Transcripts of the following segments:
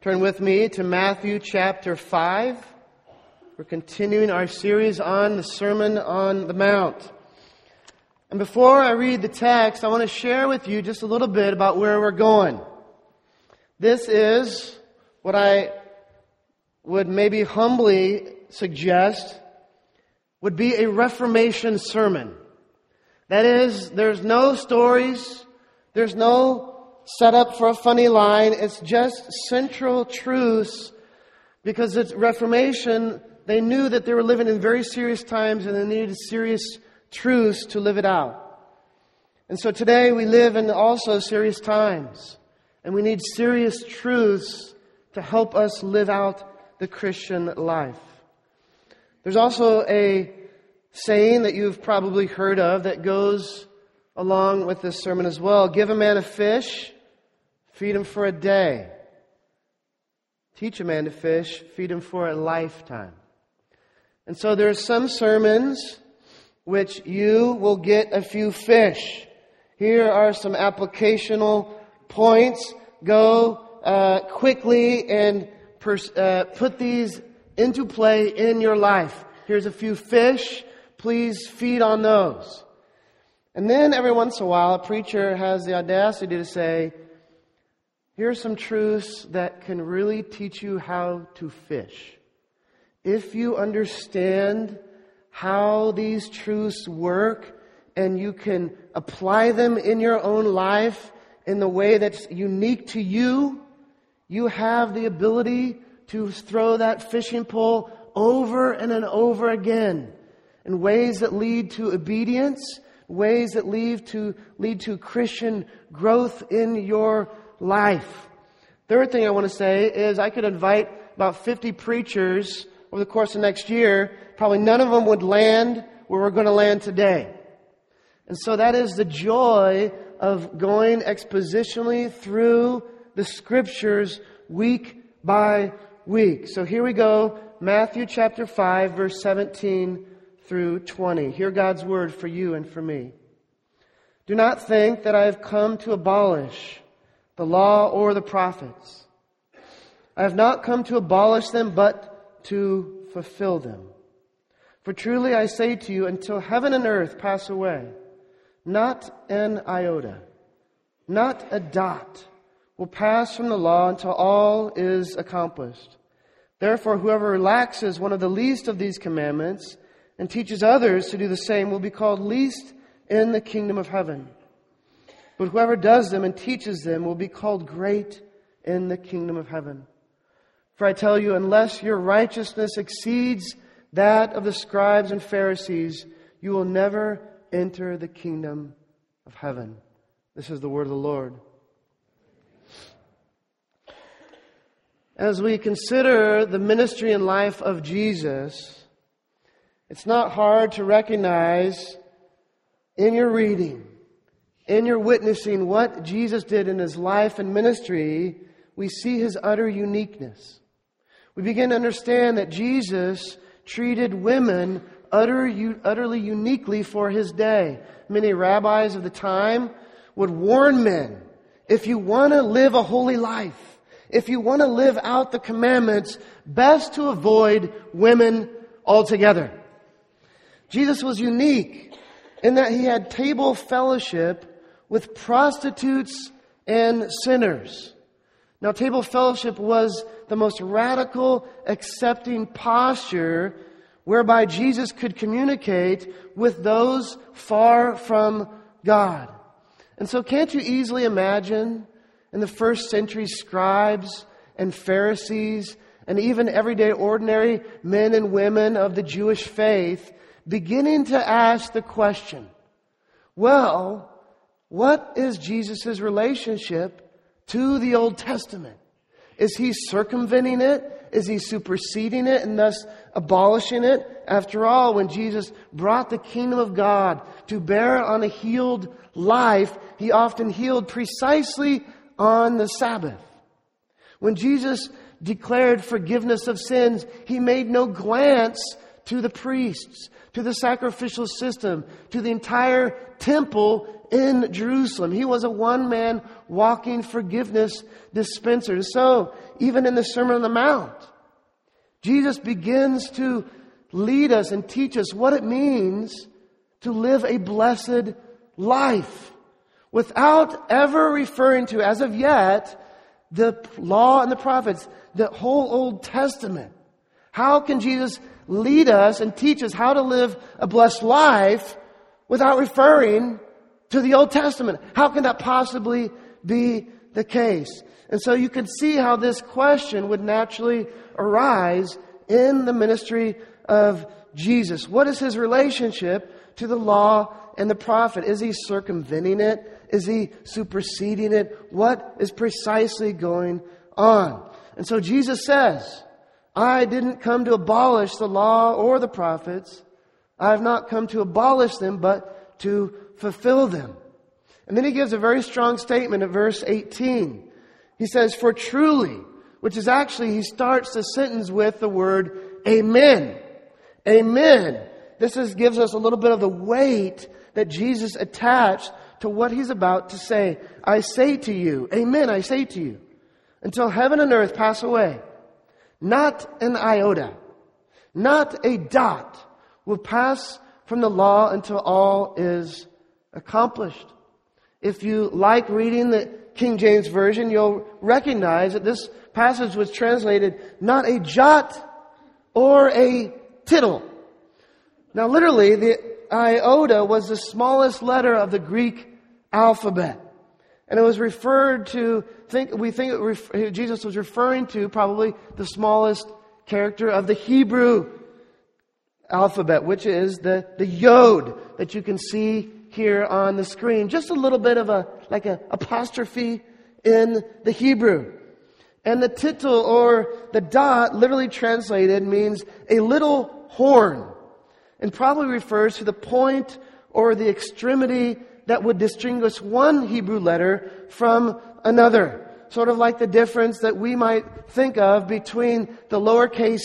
Turn with me to Matthew chapter 5. We're continuing our series on the Sermon on the Mount. And before I read the text, I want to share with you just a little bit about where we're going. This is what I would maybe humbly suggest would be a Reformation sermon. That is, there's no stories, there's no setup for a funny line. It's just central truths, because it's Reformation. They knew that they were living in very serious times and they needed serious truths to live it out. And so today we live in also serious times, and we need serious truths to help us live out the Christian life. There's also a saying that you've probably heard of that goes along with this sermon as well. Give a man a fish, feed him for a day. Teach a man to fish, feed him for a lifetime. And so there are some sermons which you will get a few fish. Here are some applicational points. Go quickly and put these into play in your life. Here's a few fish. Please feed on those. And then every once in a while, a preacher has the audacity to say, here are some truths that can really teach you how to fish. If you understand how these truths work and you can apply them in your own life in the way that's unique to you, you have the ability to throw that fishing pole over and over again in ways that lead to obedience, ways that lead to Christian growth in your life. Third thing I want to say is I could invite about 50 preachers over the course of next year. Probably none of them would land where we're going to land today. And so that is the joy of going expositionally through the Scriptures week by week. So here we go, Matthew chapter 5, verse 17 through 20. Hear God's word for you and for me. Do not think that I have come to abolish the law or the prophets. I have not come to abolish them, but to fulfill them. For truly I say to you, until heaven and earth pass away, not an iota, not a dot will pass from the law until all is accomplished. Therefore, whoever relaxes one of the least of these commandments and teaches others to do the same will be called least in the kingdom of heaven. But whoever does them and teaches them will be called great in the kingdom of heaven. For I tell you, unless your righteousness exceeds that of the scribes and Pharisees, you will never enter the kingdom of heaven. This is the word of the Lord. As we consider the ministry and life of Jesus, it's not hard to recognize in your reading, in your witnessing what Jesus did in His life and ministry, we see His utter uniqueness. We begin to understand that Jesus treated women utterly uniquely for His day. Many rabbis of the time would warn men, if you want to live a holy life, if you want to live out the commandments, best to avoid women altogether. Jesus was unique in that He had table fellowship with prostitutes and sinners. Now, table fellowship was the most radical, accepting posture whereby Jesus could communicate with those far from God. And so can't you easily imagine in the first century scribes and Pharisees and even everyday ordinary men and women of the Jewish faith beginning to ask the question, well, what is Jesus' relationship to the Old Testament? Is He circumventing it? Is He superseding it and thus abolishing it? After all, when Jesus brought the kingdom of God to bear on a healed life, He often healed precisely on the Sabbath. When Jesus declared forgiveness of sins, He made no glance to the priests, to the sacrificial system, to the entire temple in Jerusalem. He was a one-man walking forgiveness dispenser. So, even in the Sermon on the Mount, Jesus begins to lead us and teach us what it means to live a blessed life without ever referring to, as of yet, the law and the prophets, the whole Old Testament. How can Jesus lead us and teach us how to live a blessed life without referring to the Old Testament? How can that possibly be the case? And so you can see how this question would naturally arise in the ministry of Jesus. What is His relationship to the law and the prophet? Is He circumventing it? Is He superseding it? What is precisely going on? And so Jesus says, I didn't come to abolish the law or the prophets. I have not come to abolish them, but to fulfill them. And then He gives a very strong statement at verse 18. He says, for truly, which is actually, He starts the sentence with the word amen. Amen. This gives us a little bit of the weight that Jesus attached to what He's about to say. I say to you, amen, I say to you, until heaven and earth pass away, not an iota, not a dot will pass from the law until all is accomplished. If you like reading the King James Version, you'll recognize that this passage was translated not a jot or a tittle. Now literally, the iota was the smallest letter of the Greek alphabet. And it was referred to, Jesus was referring to probably the smallest character of the Hebrew alphabet, which is the yod that you can see here on the screen. Just a little bit of an apostrophe in the Hebrew. And the tittle or the dot, literally translated, means a little horn, and probably refers to the point or the extremity that would distinguish one Hebrew letter from another. Sort of like the difference that we might think of between the lowercase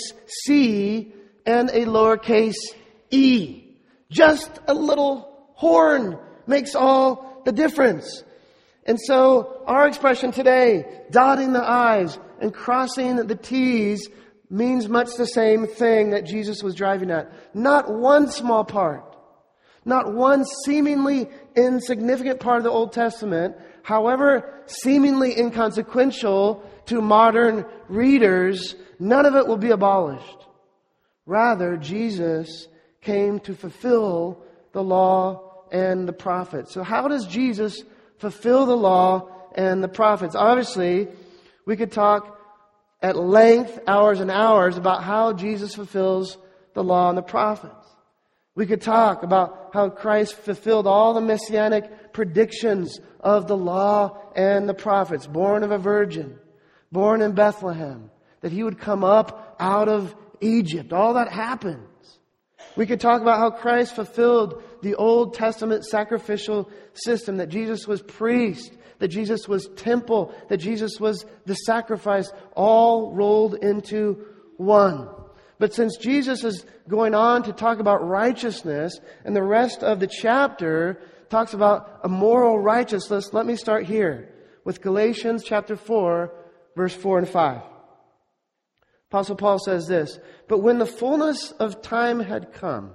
c and a lowercase e. Just a little horn makes all the difference. And so our expression today, dotting the I's and crossing the T's, means much the same thing that Jesus was driving at. Not one small part, not one seemingly insignificant part of the Old Testament, however seemingly inconsequential to modern readers, none of it will be abolished. Rather, Jesus came to fulfill the law and the prophets. So how does Jesus fulfill the law and the prophets? Obviously, we could talk at length, hours and hours, about how Jesus fulfills the law and the prophets. We could talk about how Christ fulfilled all the messianic predictions of the law and the prophets. Born of a virgin, born in Bethlehem, that He would come up out of Egypt. All that happens. We could talk about how Christ fulfilled the Old Testament sacrificial system, that Jesus was priest, that Jesus was temple, that Jesus was the sacrifice, all rolled into one. But since Jesus is going on to talk about righteousness, and the rest of the chapter talks about a moral righteousness, let me start here with Galatians chapter 4, verse 4 and 5. Apostle Paul says this, "But when the fullness of time had come,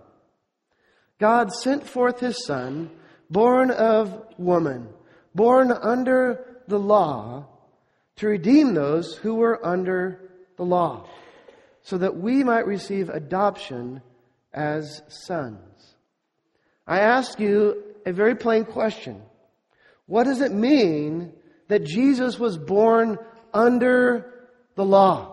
God sent forth His Son, born of woman, born under the law, to redeem those who were under the law, so that we might receive adoption as sons." I ask you a very plain question. What does it mean that Jesus was born under the law?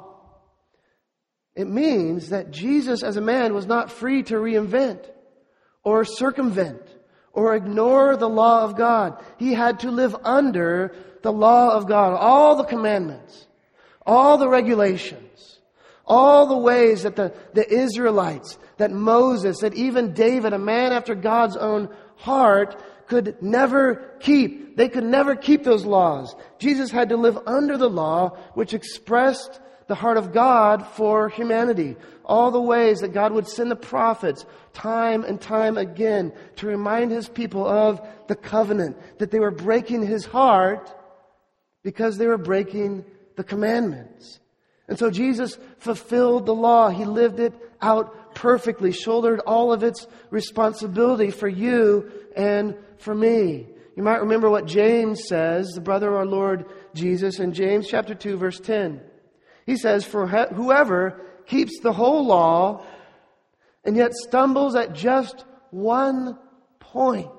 It means that Jesus as a man was not free to reinvent or circumvent or ignore the law of God. He had to live under the law of God. All the commandments, all the regulations, all the ways that the Israelites, that Moses, that even David, a man after God's own heart, could never keep. They could never keep those laws. Jesus had to live under the law, which expressed the heart of God for humanity. All the ways that God would send the prophets time and time again to remind His people of the covenant, that they were breaking His heart because they were breaking the commandments. And so Jesus fulfilled the law. He lived it out perfectly, shouldered all of its responsibility for you and for me. You might remember what James says, the brother of our Lord Jesus, in James chapter 2, verse 10. He says, "For whoever keeps the whole law and yet stumbles at just one point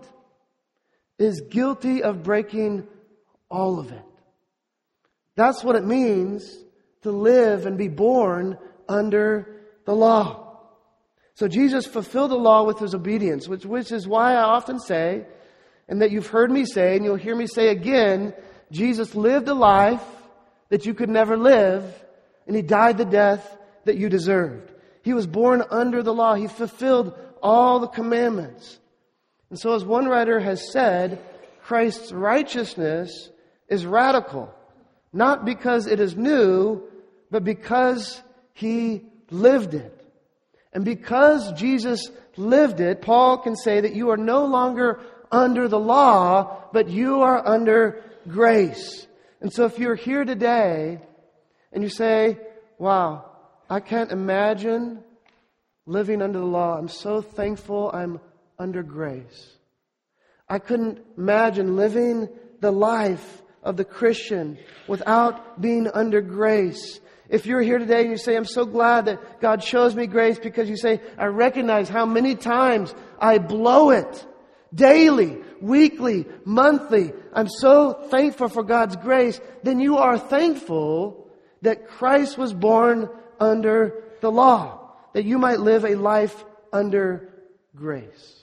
is guilty of breaking all of it." That's what it means to live and be born under the law. So Jesus fulfilled the law with His obedience, which is why I often say, and that you've heard me say, and you'll hear me say again, Jesus lived a life that you could never live, and He died the death that you deserved. He was born under the law. He fulfilled all the commandments. And so as one writer has said, Christ's righteousness is radical, not because it is new, but because He lived it. And because Jesus lived it, Paul can say that you are no longer under the law, but you are under grace. And so if you're here today and you say, wow, I can't imagine living under the law. I'm so thankful I'm under grace. I couldn't imagine living the life of the Christian without being under grace. If you're here today and you say, I'm so glad that God shows me grace, because you say, I recognize how many times I blow it. Daily, weekly, monthly. I'm so thankful for God's grace. Then you are thankful that Christ was born under the law, that you might live a life under grace.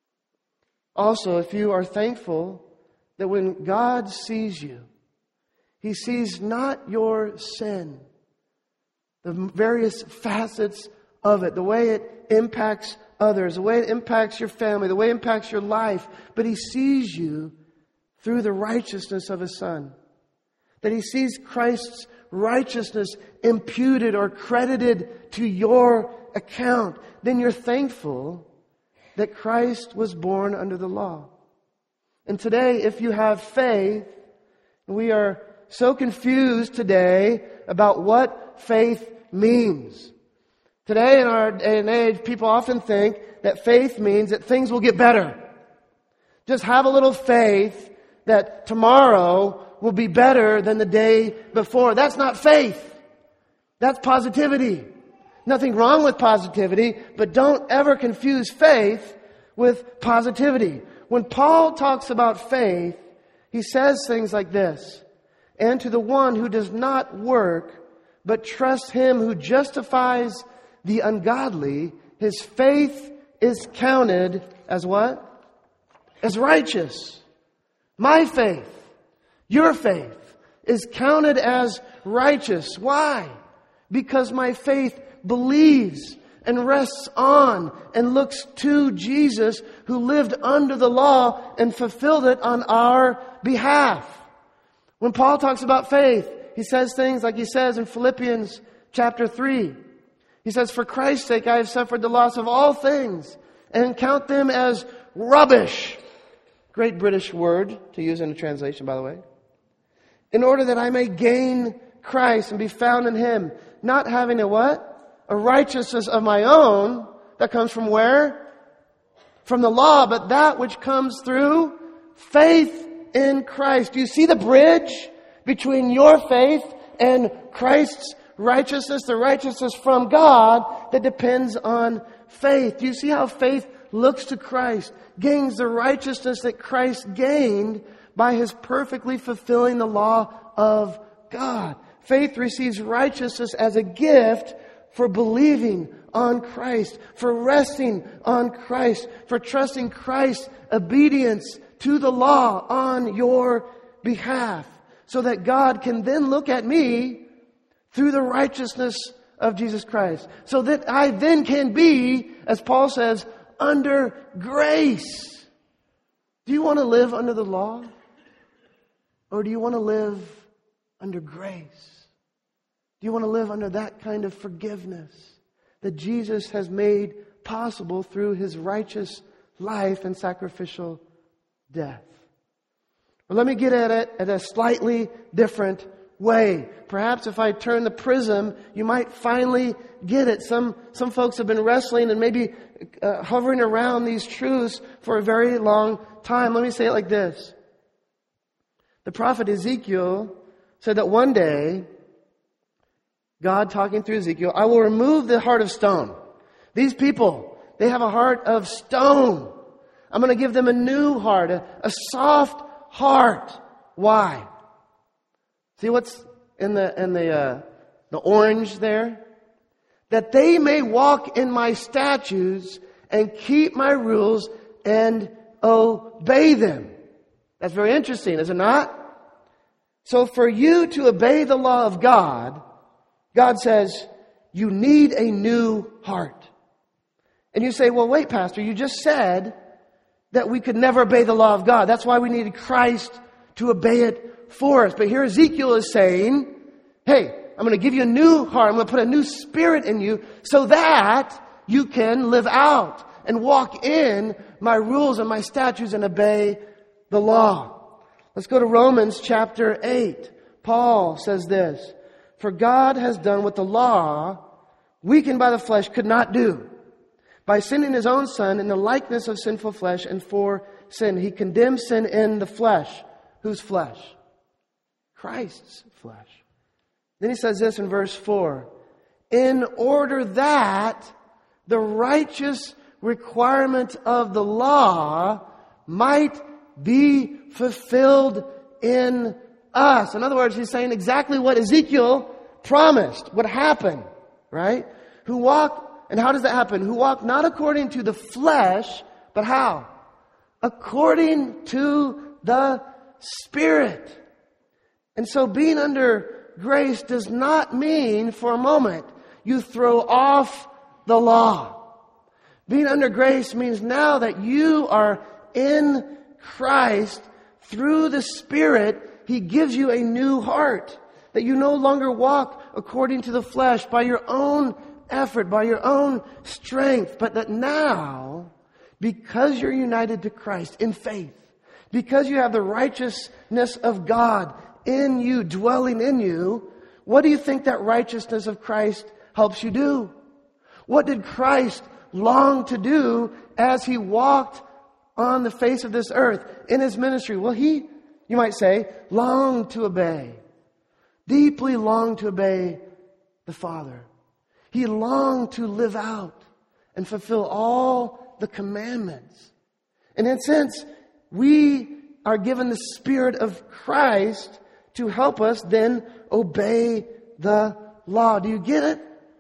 Also, if you are thankful that when God sees you, He sees not your sin, the various facets of it, the way it impacts others, the way it impacts your family, the way it impacts your life, but He sees you through the righteousness of His Son. That He sees Christ's righteousness imputed or credited to your account. Then you're thankful that Christ was born under the law. And today, if you have faith, we are so confused today about what faith means. Today in our day and age, people often think that faith means that things will get better. Just have a little faith that tomorrow will be better than the day before. That's not faith. That's positivity. Nothing wrong with positivity, but don't ever confuse faith with positivity. When Paul talks about faith, he says things like this: "And to the one who does not work, but trusts Him who justifies the ungodly, his faith is counted as what? As righteous." My faith, your faith, is counted as righteous. Why? Because my faith believes and rests on and looks to Jesus, who lived under the law and fulfilled it on our behalf. When Paul talks about faith, he says things like he says in Philippians chapter 3. He says, "For Christ's sake I have suffered the loss of all things and count them as rubbish." Great British word to use in a translation, by the way. "In order that I may gain Christ and be found in Him, not having a what? A righteousness of my own that comes from where? From the law, but that which comes through faith in Christ." Do you see the bridge between your faith and Christ's righteousness, the righteousness from God that depends on faith? Do you see how faith looks to Christ, gains the righteousness that Christ gained by His perfectly fulfilling the law of God? Faith receives righteousness as a gift for believing on Christ, for resting on Christ, for trusting Christ's obedience to the law on your behalf, so that God can then look at me through the righteousness of Jesus Christ, so that I then can be, as Paul says, under grace. Do you want to live under the law? Or do you want to live under grace? Do you want to live under that kind of forgiveness that Jesus has made possible through His righteous life and sacrificial death? Well, let me get at it at a slightly different way. Perhaps if I turn the prism, you might finally get it. Some folks have been wrestling and maybe hovering around these truths for a very long time. Let me say it like this. The prophet Ezekiel said that one day, God talking through Ezekiel, I will remove the heart of stone. These people, they have a heart of stone. I'm going to give them a new heart, a soft heart. Why? See what's in the orange there? That they may walk in my statutes and keep my rules and obey them. That's very interesting, is it not? So for you to obey the law of God, God says, you need a new heart. And you say, well, wait, Pastor, you just said that we could never obey the law of God. That's why we needed Christ to obey it for us. But here Ezekiel is saying, hey, I'm going to give you a new heart. I'm going to put a new spirit in you so that you can live out and walk in my rules and my statutes and obey the law. Let's go to Romans chapter 8. Paul says this, for God has done what the law, weakened by the flesh, could not do. By sending His own Son in the likeness of sinful flesh and for sin, He condemned sin in the flesh. Whose flesh? Christ's flesh. Then he says this in verse 4. In order that the righteous requirement of the law might be fulfilled in us. In other words, he's saying exactly what Ezekiel promised would happen, right? Who walk, and how does that happen? Who walk not according to the flesh, but how? According to the Spirit. And so being under grace does not mean for a moment you throw off the law. Being under grace means now that you are in Christ, through the Spirit, He gives you a new heart. That you no longer walk according to the flesh by your own effort, by your own strength, but that now, because you're united to Christ in faith, because you have the righteousness of God in you, dwelling in you, what do you think that righteousness of Christ helps you do? What did Christ long to do as He walked on the face of this earth in His ministry? Well, He, you might say, longed to obey. Deeply longed to obey the Father. He longed to live out and fulfill all the commandments. And in a sense, we are given the Spirit of Christ to help us then obey the law. Do you get it?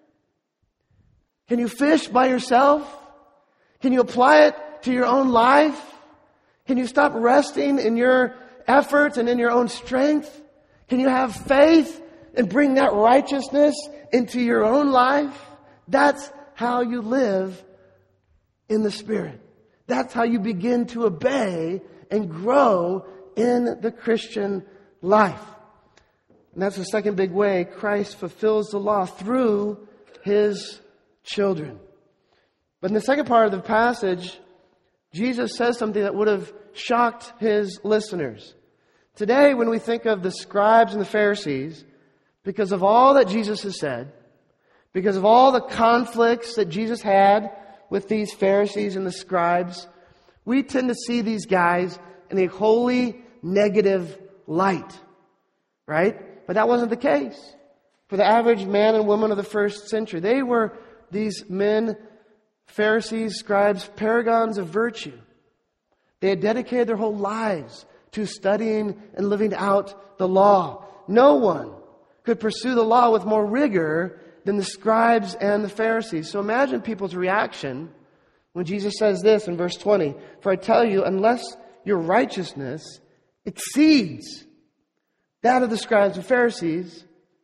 Can you fish by yourself? Can you apply it to your own life? Can you stop resting in your efforts and in your own strength? Can you have faith and bring that righteousness into your own life? That's how you live in the Spirit. That's how you begin to obey and grow in the Christian life. And that's the second big way Christ fulfills the law, through His children. But in the second part of the passage, Jesus says something that would have shocked His listeners. Today, when we think of the scribes and the Pharisees, because of all that Jesus has said, because of all the conflicts that Jesus had with these Pharisees and the scribes, we tend to see these guys in a wholly negative light. Right? But that wasn't the case for the average man and woman of the first century. They were, these men, Pharisees, scribes, paragons of virtue. They had dedicated their whole lives to studying and living out the law. No one could pursue the law with more rigor than the scribes and the Pharisees. So imagine people's reaction when Jesus says this in verse 20. For I tell you, unless your righteousness exceeds that of the scribes and Pharisees,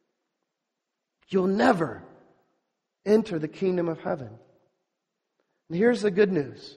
you'll never enter the kingdom of heaven. And here's the good news.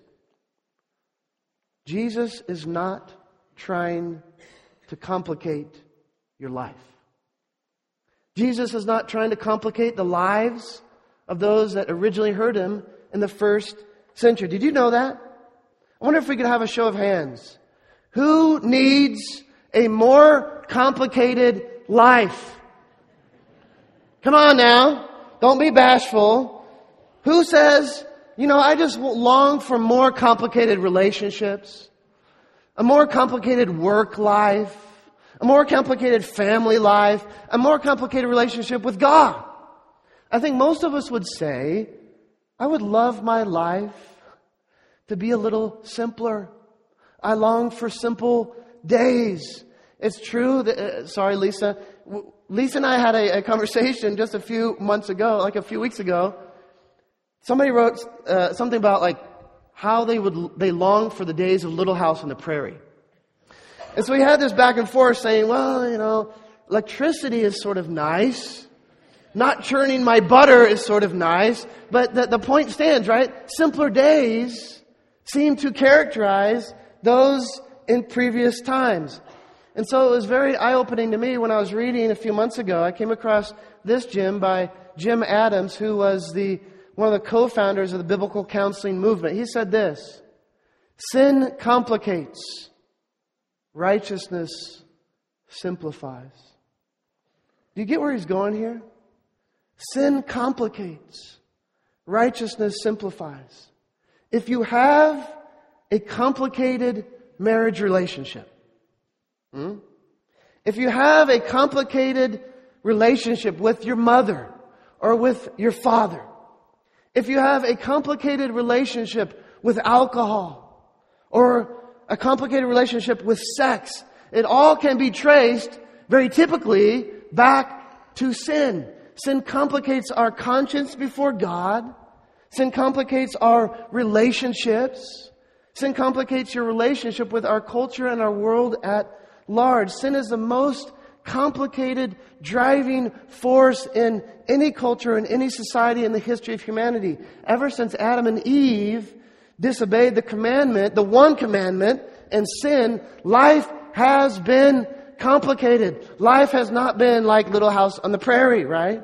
Jesus is not trying to complicate your life. Jesus is not trying to complicate the lives of those that originally heard Him in the first century. Did you know that? I wonder if we could have a show of hands. Who needs a more complicated life? Come on now. Don't be bashful. Who says, I just long for more complicated relationships, a more complicated work life, a more complicated family life, a more complicated relationship with God? I think most of us would say, I would love my life to be a little simpler. I long for simple days. It's true that, sorry, Lisa. Lisa and I had a conversation just a few weeks ago. Somebody wrote something about how they long for the days of Little House on the Prairie. And so we had this back and forth saying, electricity is sort of nice. Not churning my butter is sort of nice. But the point stands, right? Simpler days seem to characterize those in previous times. And so it was very eye-opening to me when I was reading a few months ago. I came across this Jim by Jim Adams, who was one of the co-founders of the biblical counseling movement. He said this: sin complicates, righteousness simplifies. Do you get where he's going here? Sin complicates, righteousness simplifies. If you have a complicated marriage relationship, if you have a complicated relationship with your mother or with your father, if you have a complicated relationship with alcohol or a complicated relationship with sex, it all can be traced very typically back to sin. Sin complicates our conscience before God. Sin complicates our relationships. Sin complicates your relationship with our culture and our world at large. Sin is the most complicated driving force in any culture, in any society in the history of humanity. Ever since Adam and Eve disobeyed the commandment, the one commandment, and sin, life has been complicated. Life has not been like Little House on the Prairie, right?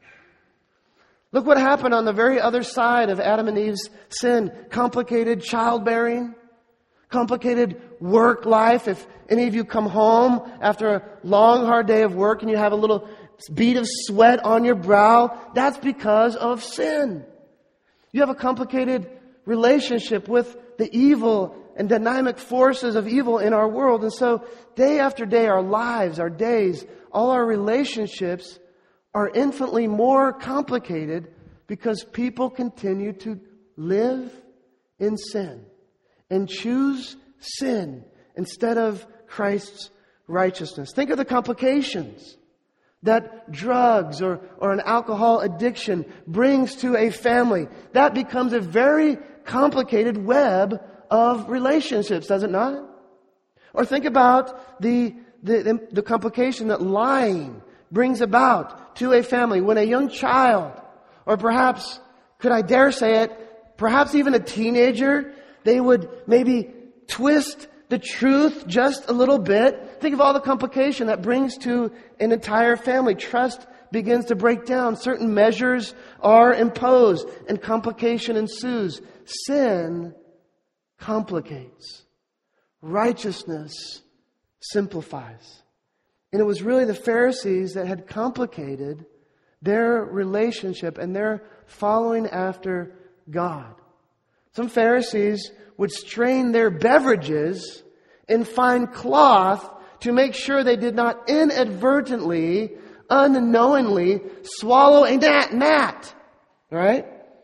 Look what happened on the very other side of Adam and Eve's sin. Complicated childbearing, complicated work life. If any of you come home after a long, hard day of work and you have a little bead of sweat on your brow, that's because of sin. You have a complicated relationship with the evil and dynamic forces of evil in our world. And so day after day, our lives, our days, all our relationships are infinitely more complicated because people continue to live in sin and choose sin instead of Christ's righteousness. Think of the complications that drugs or an alcohol addiction brings to a family. That becomes a very complicated web of relationships, does it not? Or think about the complication that lying brings about to a family when a young child, or perhaps, could I dare say it, perhaps even a teenager, they would maybe twist the truth just a little bit. Think of all the complication that brings to an entire family. Trust begins to break down. Certain measures are imposed and complication ensues. Sin complicates. Righteousness simplifies. And it was really the Pharisees that had complicated their relationship and their following after God. Some Pharisees would strain their beverages in fine cloth to make sure they did not inadvertently, unknowingly swallow a gnat. Right?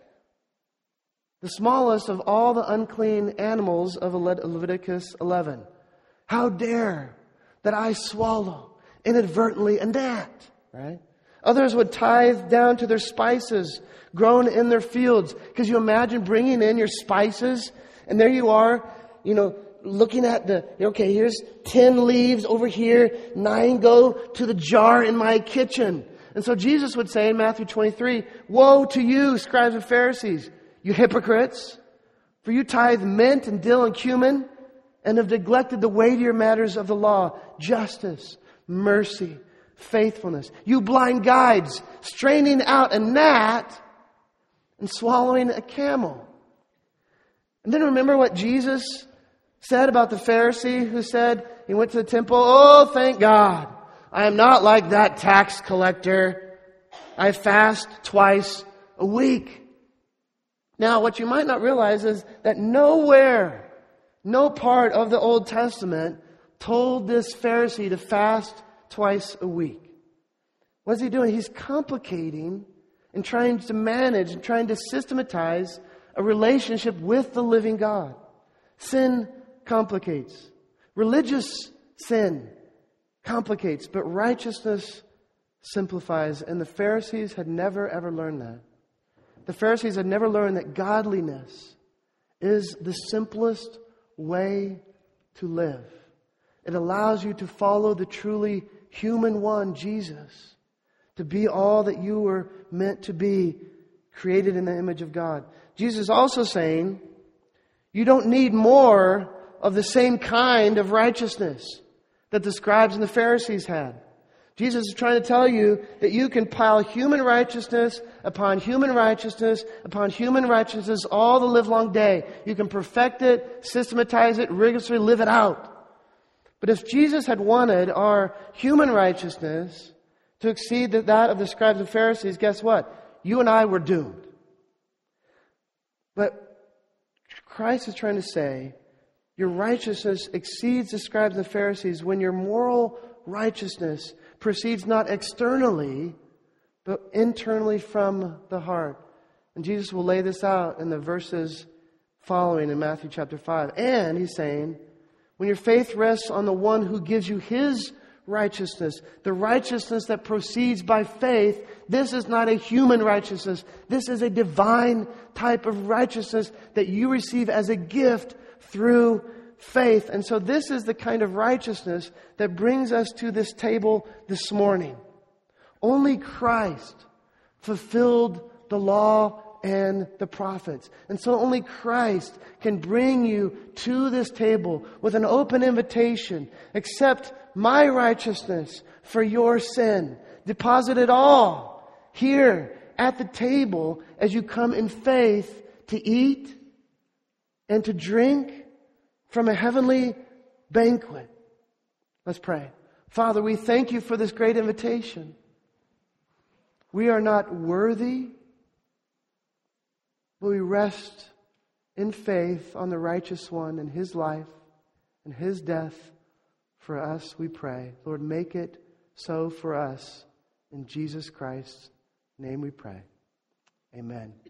The smallest of all the unclean animals of Leviticus 11. How dare that I swallow inadvertently a gnat, right? Others would tithe down to their spices grown in their fields. Because you imagine bringing in your spices, and there you are, looking at here's 10 leaves over here, 9 go to the jar in my kitchen. And so Jesus would say in Matthew 23, "Woe to you, scribes and Pharisees, you hypocrites! For you tithe mint and dill and cumin, and have neglected the weightier matters of the law, justice, mercy, faithfulness. You blind guides, straining out a gnat and swallowing a camel. And then remember what Jesus said about the Pharisee who said, he went to the temple, "Oh, thank God, I am not like that tax collector. I fast twice a week." Now, what you might not realize is that nowhere, no part of the Old Testament told this Pharisee to fast twice a week. What is he doing? He's complicating and trying to manage and trying to systematize a relationship with the living God. Sin complicates. Religious sin complicates, but righteousness simplifies. And the Pharisees had never ever learned that. The Pharisees had never learned that godliness is the simplest way to live. It allows you to follow the truly human one, Jesus, to be all that you were meant to be, created in the image of God. Jesus is also saying, you don't need more of the same kind of righteousness that the scribes and the Pharisees had. Jesus is trying to tell you that you can pile human righteousness upon human righteousness upon human righteousness all the livelong day. You can perfect it, systematize it, rigorously live it out. But if Jesus had wanted our human righteousness to exceed that of the scribes and Pharisees, guess what? You and I were doomed. But Christ is trying to say, your righteousness exceeds the scribes and Pharisees when your moral righteousness proceeds not externally, but internally from the heart. And Jesus will lay this out in the verses following in Matthew chapter 5. And he's saying, when your faith rests on the one who gives you his righteousness, the righteousness that proceeds by faith, this is not a human righteousness. This is a divine type of righteousness that you receive as a gift through faith. And so this is the kind of righteousness that brings us to this table this morning. Only Christ fulfilled the law and the prophets. And so only Christ can bring you to this table with an open invitation. Accept my righteousness for your sin. Deposit it all here at the table as you come in faith to eat and to drink from a heavenly banquet. Let's pray. Father, we thank you for this great invitation. We are not worthy, but we rest in faith on the righteous one and his life and his death for us, we pray. Lord, make it so for us. In Jesus Christ's name we pray. Amen.